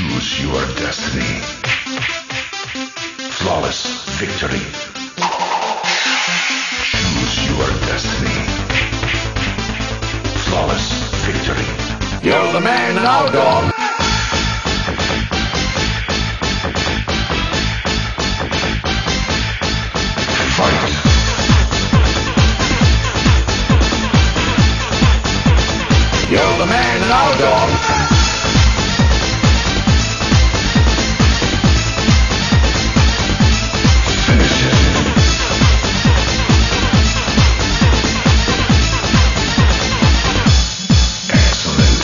Choose your destiny. Flawless victory. Choose your destiny. Flawless victory. You're the man now, dog.